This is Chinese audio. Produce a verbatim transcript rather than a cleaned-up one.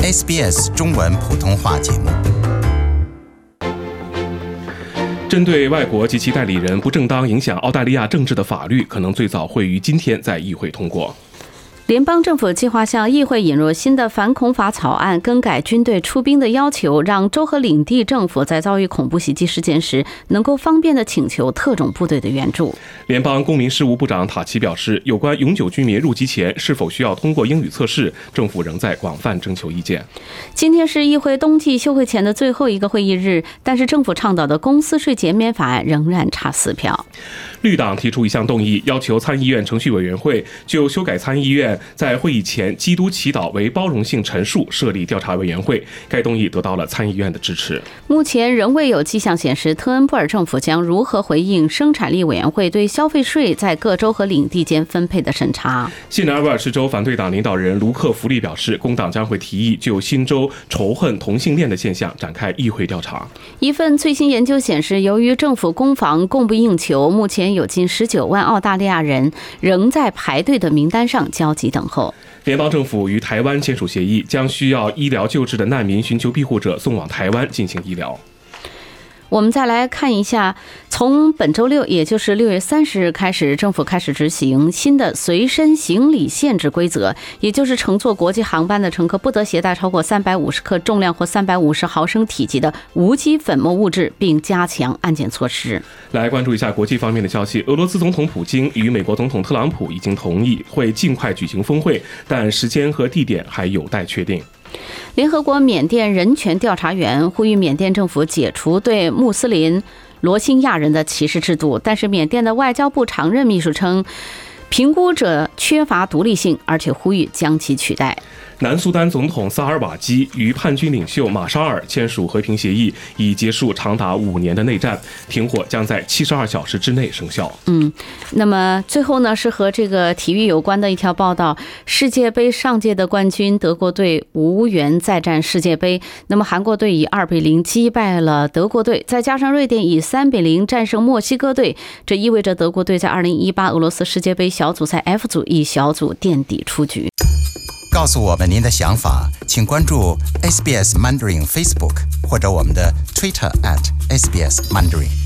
S B S 中文普通话节目。 针对外国及其代理人不正当影响澳大利亚政治的法律，可能最早会于今天在议会通过。 联邦政府计划向议会引入新的反恐法草案，更改军队出兵的要求，让州和领地政府在遭遇恐怖袭击事件时能够方便地请求特种部队的援助。 联邦公民事务部长塔奇表示，有关永久居民入籍前是否需要通过英语测试，政府仍在广泛征求意见。 今天是议会冬季休会前的最后一个会议日，但是政府倡导的公司税减免法案仍然差四票。 绿党提出一项动议，要求参议院程序委员会就修改参议院在会议前基督祈祷为包容性陈述设立调查委员会。该动议得到了参议院的支持。 目前仍未有迹象显示特恩布尔政府将如何回应生产力委员会对消费税在各州和领地间分配的审查。 新南威尔士州反对党领导人卢克弗利表示，工党将会提议就新州仇恨同性恋的现象展开议会调查。 一份最新研究显示，由于政府公房供不应求，目前有近十九万澳大利亚人仍在排队的名单上焦急等候。 联邦政府与台湾签署协议，将需要医疗救治的难民寻求庇护者送往台湾进行医疗。 我们再来看一下，从本周六，也就是六月三十日开始，政府开始执行新的随身行李限制规则，也就是乘坐国际航班的乘客不得携带超过三百五十克重量或三百五十毫升体积的无机粉末物质，并加强安检措施。 来关注一下国际方面的消息，俄罗斯总统普京与美国总统特朗普已经同意会尽快举行峰会，但时间和地点还有待确定。 联合国缅甸人权调查员呼吁缅甸政府解除对穆斯林罗兴亚人的歧视制度，但是缅甸的外交部常任秘书称，评估者缺乏独立性，而且呼吁将其取代。 南苏丹总统萨尔瓦基与叛军领袖马沙尔签署和平协议，以结束长达五年的内战，停火将在七十二小时之内生效。 嗯，那么最后呢，是和这个体育有关的一条报道：世界杯上届的冠军德国队无缘再战世界杯。那么韩国队以二比零击败了德国队，再加上瑞典以三比零战胜墨西哥队，这意味着德国队在二零一八俄罗斯世界杯小组赛 F 组以小组垫底出局。 告诉我们您的想法，请关注 S B S Mandarin Facebook 或者我们的 Twitter at S B S Mandarin。